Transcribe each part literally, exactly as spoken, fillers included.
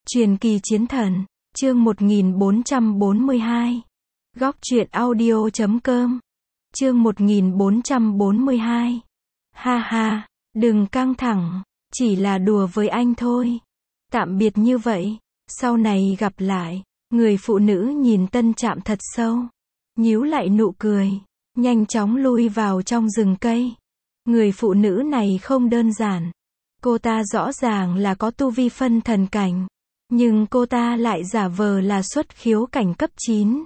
Truyền kỳ chiến thần, chương một nghìn bốn trăm bốn mươi hai. Góc truyện audio chấm com. Chương một nghìn bốn trăm bốn mươi hai. Ha ha, đừng căng thẳng, chỉ là đùa với anh thôi. Tạm biệt như vậy, sau này gặp lại. Người phụ nữ nhìn Tân Trạm thật sâu, nhíu lại nụ cười, nhanh chóng lui vào trong rừng cây. Người phụ nữ này không đơn giản. Cô ta rõ ràng là có tu vi phân thần cảnh, nhưng cô ta lại giả vờ là xuất khiếu cảnh cấp chín.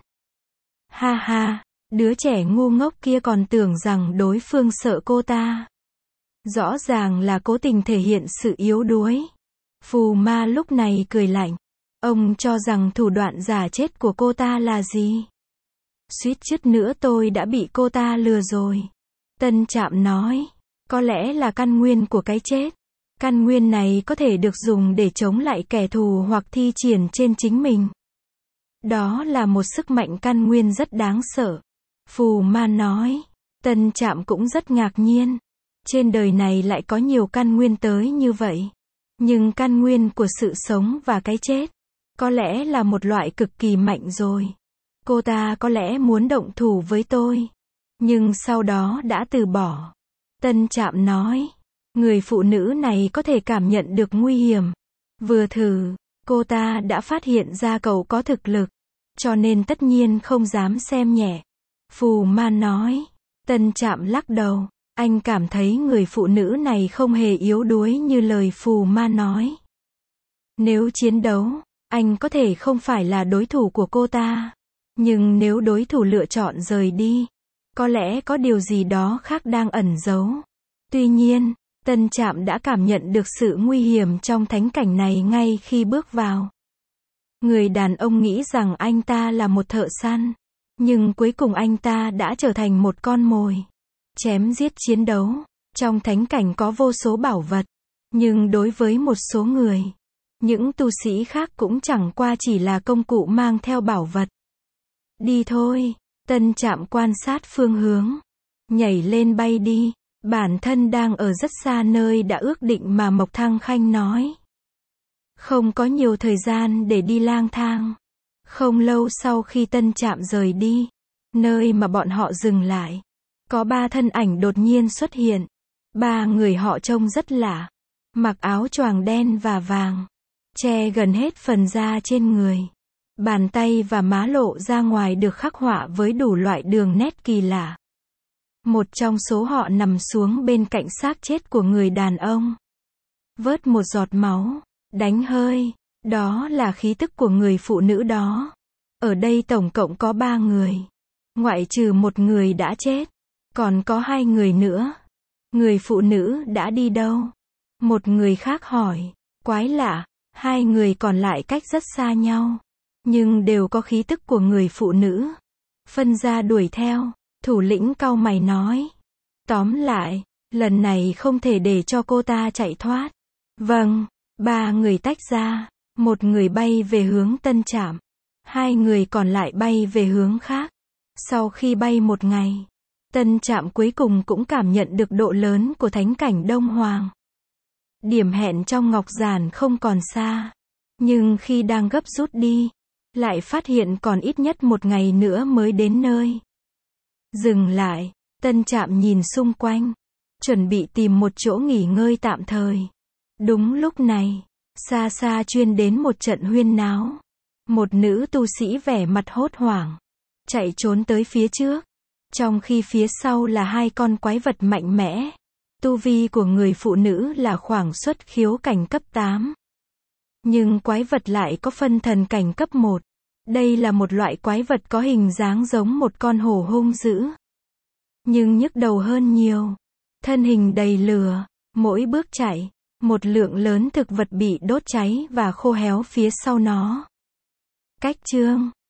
Ha ha, đứa trẻ ngu ngốc kia còn tưởng rằng đối phương sợ cô ta. Rõ ràng là cố tình thể hiện sự yếu đuối. Phù Ma lúc này cười lạnh. Ông cho rằng thủ đoạn giả chết của cô ta là gì? Suýt chút nữa tôi đã bị cô ta lừa rồi. Tân Trạm nói, có lẽ là căn nguyên của cái chết. Căn nguyên này có thể được dùng để chống lại kẻ thù hoặc thi triển trên chính mình. Đó là một sức mạnh căn nguyên rất đáng sợ. Phù Ma nói. Tân Trạm cũng rất ngạc nhiên. Trên đời này lại có nhiều căn nguyên tới như vậy. Nhưng căn nguyên của sự sống và cái chết, có lẽ là một loại cực kỳ mạnh rồi. Cô ta có lẽ muốn động thủ với tôi, nhưng sau đó đã từ bỏ. Tân Trạm nói. Người phụ nữ này có thể cảm nhận được nguy hiểm. Vừa thử, cô ta đã phát hiện ra cậu có thực lực, cho nên tất nhiên không dám xem nhẹ. Phù Ma nói. Tân Trạm lắc đầu. Anh cảm thấy người phụ nữ này không hề yếu đuối như lời Phù Ma nói. Nếu chiến đấu, anh có thể không phải là đối thủ của cô ta. Nhưng nếu đối thủ lựa chọn rời đi, có lẽ có điều gì đó khác đang ẩn giấu. Tuy nhiên, Tân Trạm đã cảm nhận được sự nguy hiểm trong thánh cảnh này ngay khi bước vào. Người đàn ông nghĩ rằng anh ta là một thợ săn, nhưng cuối cùng anh ta đã trở thành một con mồi. Chém giết chiến đấu, trong thánh cảnh có vô số bảo vật, nhưng đối với một số người, những tu sĩ khác cũng chẳng qua chỉ là công cụ mang theo bảo vật. Đi thôi. Tân Trạm quan sát phương hướng, nhảy lên bay đi. Bản thân đang ở rất xa nơi đã ước định mà Mộc Thăng Khanh nói. Không có nhiều thời gian để đi lang thang. Không lâu sau khi Tân Trạm rời đi, nơi mà bọn họ dừng lại, có ba thân ảnh đột nhiên xuất hiện. Ba người họ trông rất lạ, mặc áo choàng đen và vàng, che gần hết phần da trên người. Bàn tay và má lộ ra ngoài được khắc họa với đủ loại đường nét kỳ lạ. Một trong số họ nằm xuống bên cạnh xác chết của người đàn ông, vớt một giọt máu, đánh hơi. Đó là khí tức của người phụ nữ đó. Ở đây tổng cộng có ba người, ngoại trừ một người đã chết, còn có hai người nữa. Người phụ nữ đã đi đâu? Một người khác hỏi. Quái lạ, hai người còn lại cách rất xa nhau, nhưng đều có khí tức của người phụ nữ. Phân ra đuổi theo. Thủ lĩnh cau mày nói. Tóm lại, lần này không thể để cho cô ta chạy thoát. Vâng. Ba người tách ra. Một người bay về hướng Tân Trạm, hai người còn lại bay về hướng khác. Sau khi bay một ngày, Tân Trạm cuối cùng cũng cảm nhận được độ lớn của thánh cảnh Đông Hoàng. Điểm hẹn trong ngọc giản không còn xa, nhưng khi đang gấp rút đi, lại phát hiện còn ít nhất một ngày nữa mới đến nơi. Dừng lại, Tân Trạm nhìn xung quanh, chuẩn bị tìm một chỗ nghỉ ngơi tạm thời. Đúng lúc này, xa xa truyền đến một trận huyên náo. Một nữ tu sĩ vẻ mặt hốt hoảng, chạy trốn tới phía trước, trong khi phía sau là hai con quái vật mạnh mẽ. Tu vi của người phụ nữ là khoảng xuất khiếu cảnh cấp tám. Nhưng quái vật lại có phân thần cảnh cấp một. Đây là một loại quái vật có hình dáng giống một con hổ hung dữ, nhưng nhức đầu hơn nhiều. Thân hình đầy lửa, mỗi bước chạy, một lượng lớn thực vật bị đốt cháy và khô héo phía sau nó. Cách chương